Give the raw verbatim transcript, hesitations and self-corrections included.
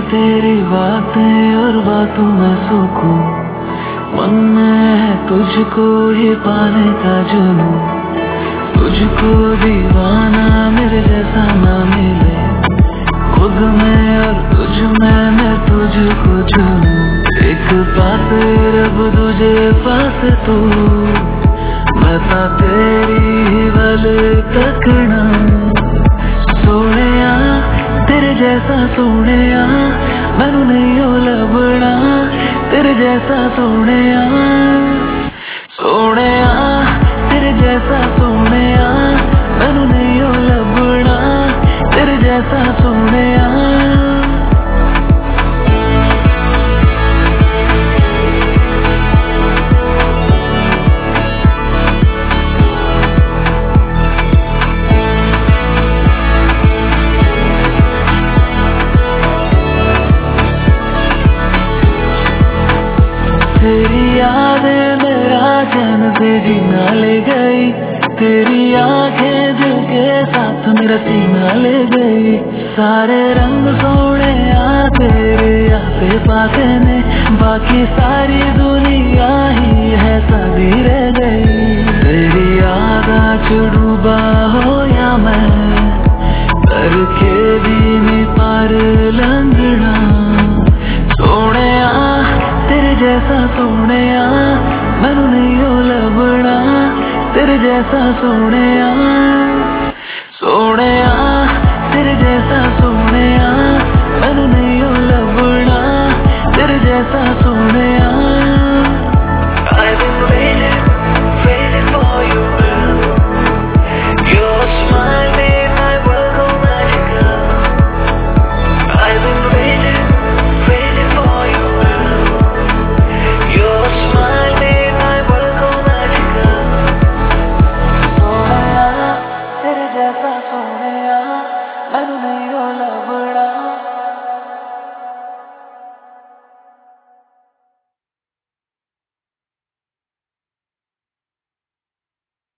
तेरी बातें और बातों में सुकून, मन में है तुझको ही पाने का जुनून। तुझको दीवाना मेरे जैसा ना मिले, खुद में और तुझ में मैं तुझको चुनूं। एक पास रब तुझे पास तू, मैं ता तेरी वल तकना। सोनिया तेरे जैसा सोनिया मैनू नहीं हो लभना, तेरे जैसा सोनिया। सोनिया तेरे जैसा सोनिया मैनू नहीं हो लभना, तेरे जैसा सोनिया। तेरी यादें मेरा चैन से जीना ले गई, तेरी आंखें दिल के साथ मेरा सीना ले गई। सारे रंग सोने आ तेरे आसे पासे ने, बाकी सारी दुनिया ही है सादी रह गई। तेरी याद डूबा हो या मैं, करके भी नहीं पार लंघना। सोनिया तेरे जैसा सोनिया मैनू नहीं हो लभना, तेरे जैसा सोनिया। सोनिया तेरे जैसा सोनिया मैनू नहीं हो लभना, तेरे जैसा।